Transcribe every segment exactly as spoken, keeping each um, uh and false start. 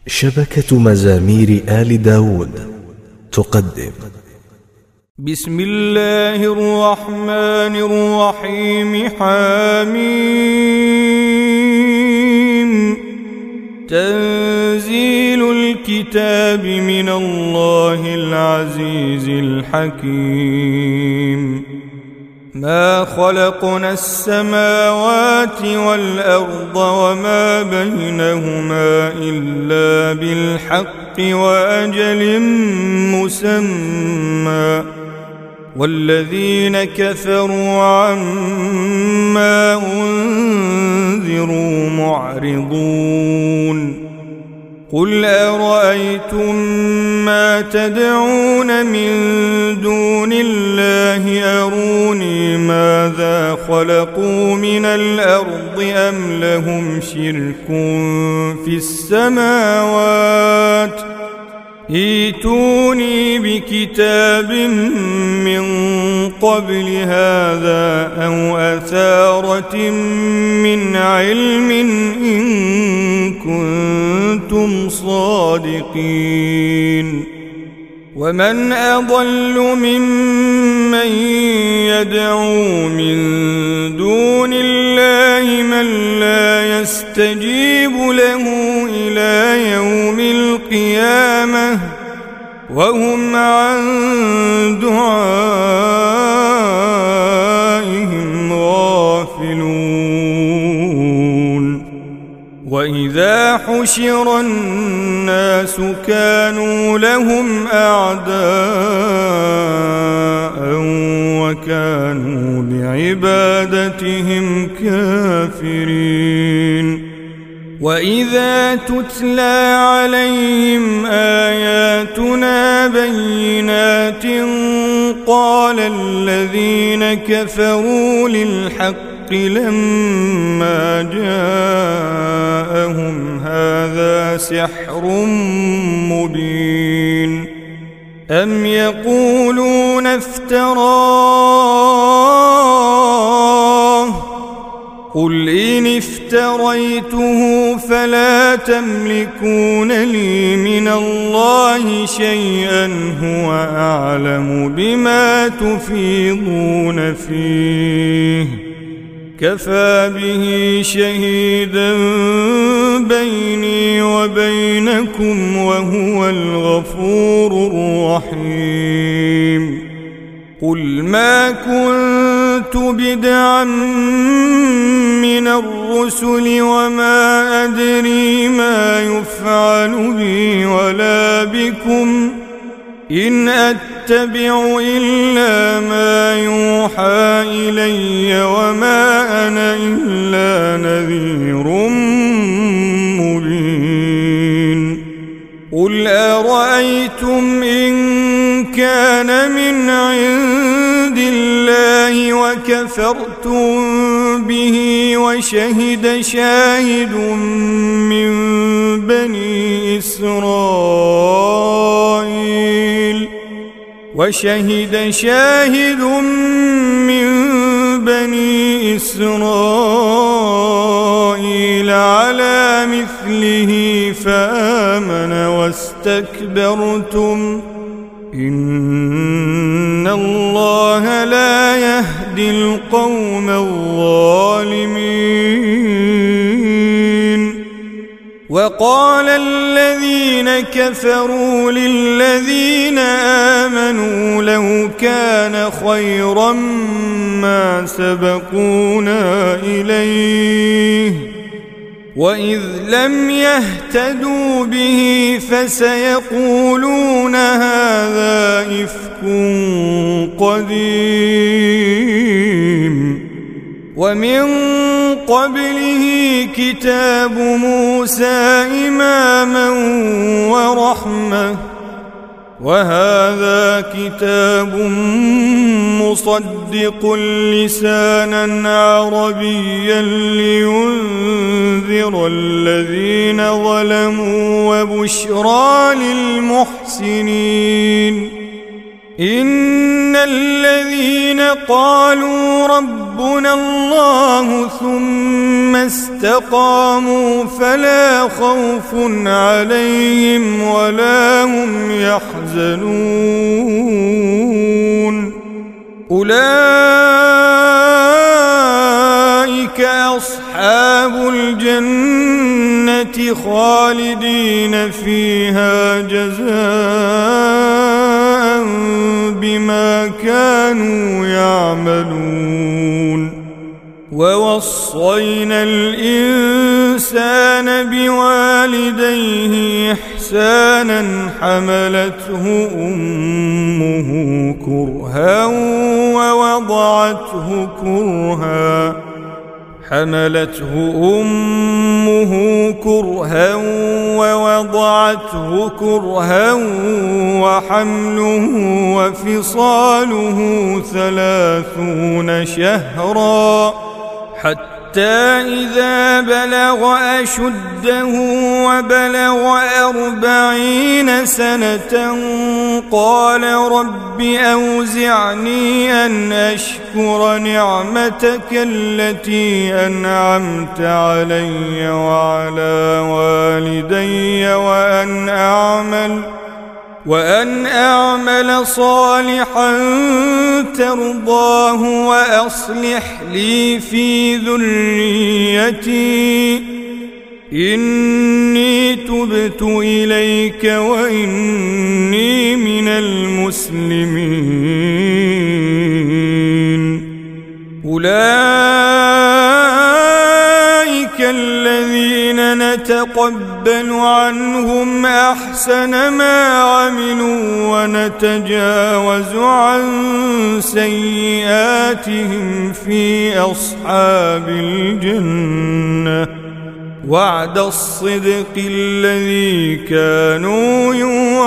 شبكة مزامير آل داود تقدم. بسم الله الرحمن الرحيم. حميم. تنزيل الكتاب من الله العزيز الحكيم. ما خلقنا السماوات والأرض وما بينهما إلا بالحق وأجل مسمى، والذين كفروا عما أنذروا معرضون. قل أرأيتم ما تدعون من دون الله أروني ماذا خلقوا من الأرض أم لهم شرك في السماوات؟ ائتوني بكتاب من قبل هذا أو أثارة من علم إن كنتم صادقين. ومن أضل ممن يدعو من دون الله من لا يستجيب له إلى يوم القيامة وهم عن دعائهم غافلون. وإذا حشر الناس كانوا لهم أعداء وكانوا بعبادتهم كافرين. وإذا تتلى عليهم آياتنا بينات قال الذين كفروا للحق لما جاءهم هذا سحر مبين. أم يقولون افتراه قل إن افتريته فلا تملكون لي من الله شيئا هو أعلم بما تفيضون فيه كفى به شهيدا بيني وبينكم وهو الغفور الرحيم. قل ما كنت بدعا من الرسل وما أدري ما يفعل بي ولا بكم إن أتبع إلا ما يوحى إلي وما أنا إلا نذير مبين. قل أرأيتم إن كان من عند الله وكفرتم به وشهد شاهد من بني إسرائيل وشهد شاهد من بني إسرائيل على مثله فآمن واستكبرتم إن الله لا يهدي القوم الظالمين. وقال الذين كفروا للذين آمنوا لو كان خيرا ما سبقونا إليه وإذ لم يهتدوا به فسيقولون هذا إفك قديم. ومن قبله كتاب موسى إماما ورحمة وهذا كتاب مصدق لسانا عربيا لينذر الذين ظلموا وبشرى للمحسنين. إن الذين قالوا ربنا الله ثم استقاموا فلا خوف عليهم ولا هم يحزنون أولئك أصحاب الجنة خالدين فيها جزاء بما كانوا يعملون ووصينا الإنسان بوالديه إحسانا حملته أمه كرها ووضعته كرها حملته أمه كرها ووضعته كرها وحمله وفصاله ثلاثون شهرا حتى إذا بلغ أشده وبلغ أربعين سنة قال رب أوزعني أن أشكر نعمتك التي أنعمت علي وعلى والدي وأن أعمل وأن أعمل صالحا ترضاه وأصلح لي في ذريتي إني تبت إليك وإني من المسلمين أولئك الذين نتقبل عنهم أحسن ما عملوا ونتجاوز عن سيئاتهم في أصحاب الجنة وعد الصدق الذي كانوا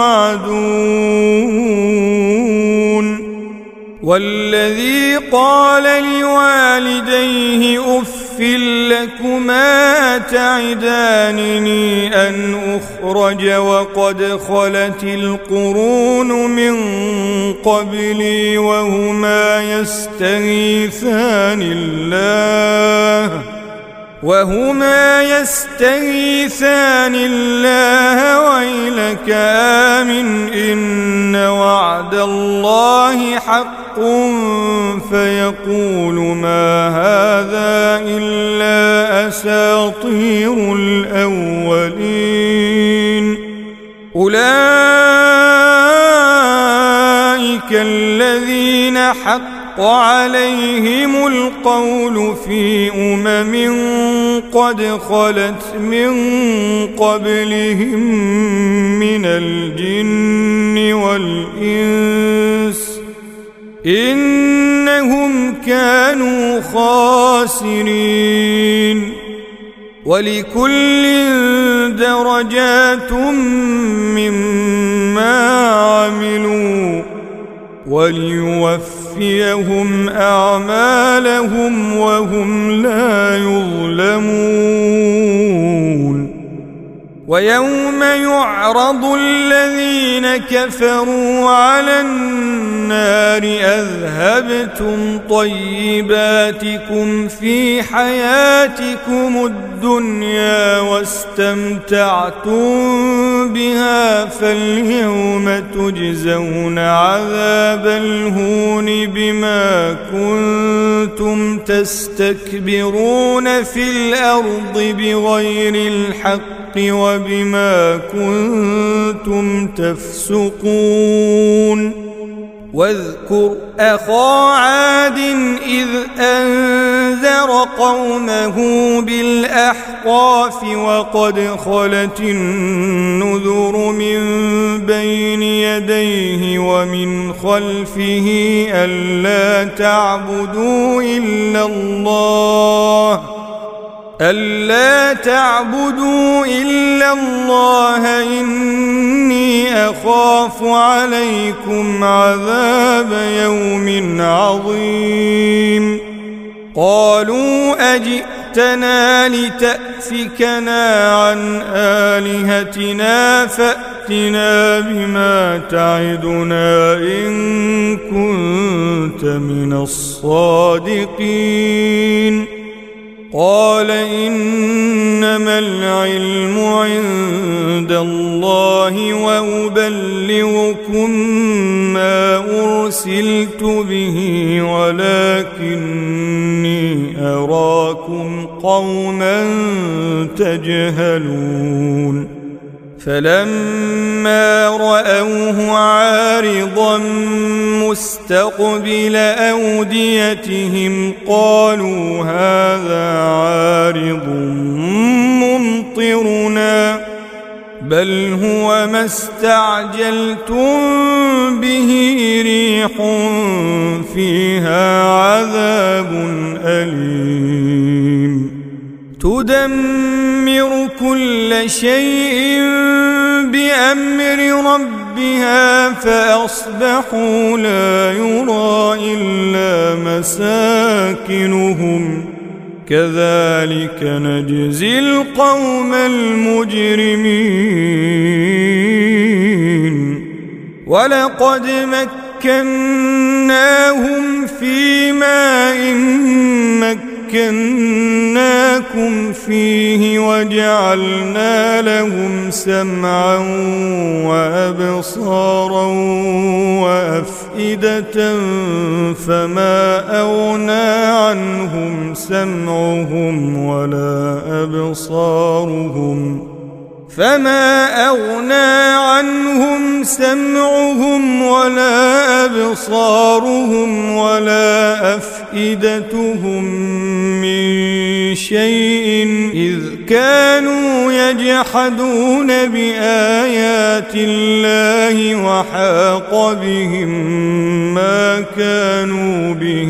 يوعدون والذي قال لوالديه أف لكما أتعدانني أن أخرج وقد خلت القرون من قبلي وهما يستغيثان الله وهما يستغيثان الله ويلك آمن إن وعد الله حق فيقول ما هذا إلا أساطير الأولين أولئك الذين حق عليهم القول في أمم قد خلت من قبلهم من الجن والإنس إنهم كانوا خاسرين ولكل درجات مما عملوا وليوفيهم أعمالهم وهم لا يظلمون ويوم يعرض الذين كفروا على النار أذهبتم طيباتكم في حياتكم الدنيا واستمتعتم بها فاليوم تجزون عذاب الهون بما كنتم تستكبرون في الأرض بغير الحق وبما كنتم تفسقون واذكر أخا عاد إذ أنذر قومه بالأحقاف وقد خلت النذر من بين يديه ومن خلفه ألا تعبدوا إلا الله ألا تعبدوا إلا الله إني أخاف عليكم عذاب يوم عظيم قالوا أجئتنا لتأفكنا عن آلهتنا فأتنا فأتنا بما تعدنا إن كنت من الصادقين قال إنما العلم عند الله وأبلغكم ما أرسلت به ولكني أراكم قوما تجهلون فلما رأوه عارضا مستقبل أوديتهم قالوا هذا عارض ممطرنا بل هو ما استعجلتم به ريح فيها عذاب أليم تدمر كل شيء بأمر ربها فأصبحوا لا يرى إلا مساكنهم كذلك نجزي القوم المجرمين ولقد مكناهم في ماء مكناكم فيه وجعلنا لهم سمعا وأبصارا وأفئدة فما أغنى عنهم سمعهم ولا أبصارهم فما أغنى عنهم سمعهم ولا أبصارهم ولا أفئدتهم من شيء إذ كانوا يجحدون بآيات الله وحاق بهم ما كانوا به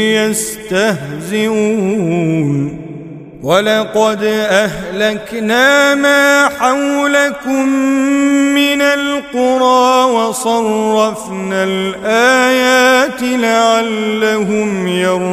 يستهزئون ولقد أهلكنا ما حولكم من القرى وصرفنا الآيات لعلهم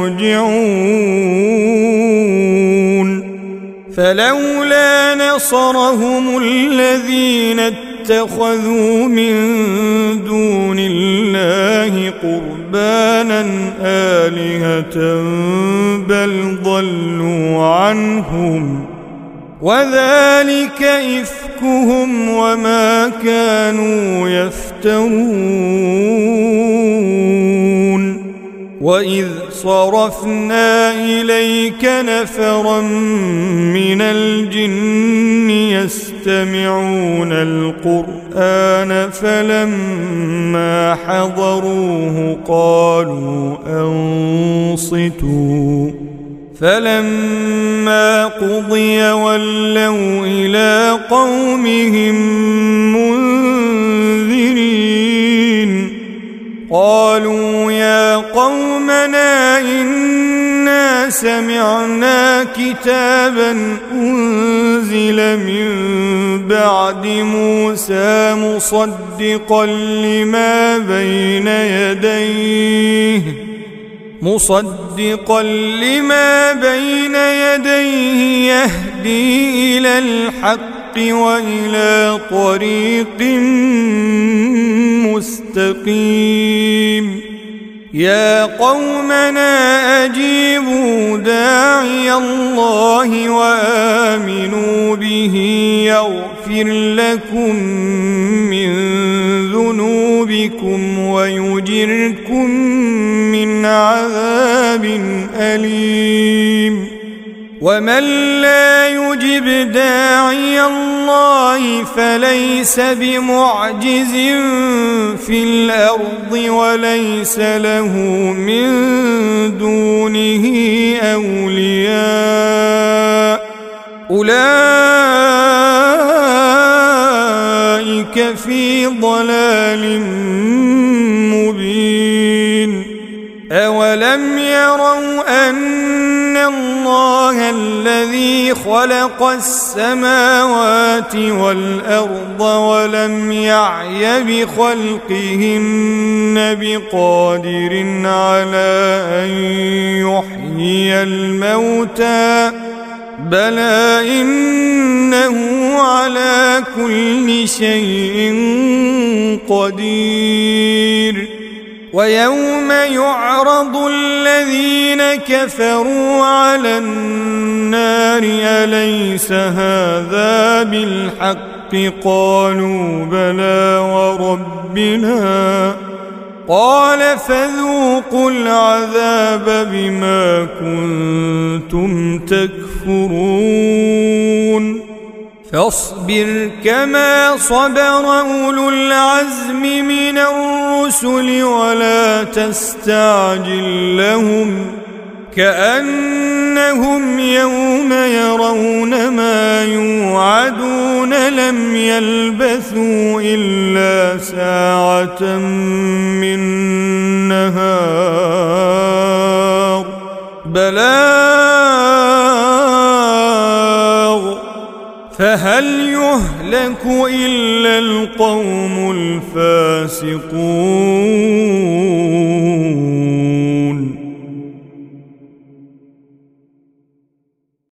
يرجعون فلولا نصرهم الذين اتخذوا من دون الله قربانا آلهة بل ضلوا عنهم وذلك إفكهم وما كانوا يفترون وإذ صرفنا إليك نفرا من الجن يستمعون القرآن فلما حضروه قالوا أنصتوا فلما قضي ولوا إلى قومهم منذرين قالوا يا قومنا إنا سمعنا كتابا أنزل من بعد موسى مصدقا لما بين يديه مصدقا لما بين يديه يهدي إلى الحق وإلى طريق مستقيم يا قومنا أجيبوا داعي الله وآمنوا به يغفر لكم من ذنوبكم ويجركم من عذاب أليم ومن لا يجب داعي الله فليس بمعجز في الأرض وليس له من دونه أولياء أولئك في ضلال مبين أولم يروا أن الله الذي خلق السماوات والأرض ولم يعي بخلقهن بقادر على أن يحيي الموتى بلى إنه على كل شيء قدير ويوم يعرض الذين كفروا على النار أليس هذا بالحق قالوا بلى وربنا قال فذوقوا العذاب بما كنتم تكفرون فاصبر كما صبر أولو العزم من الرسل ولا تستعجل لهم كأنهم يوم يرون ما يوعدون لم يلبثوا إلا ساعة من نهار بلاغ فهل يهلك إلا القوم الفاسقون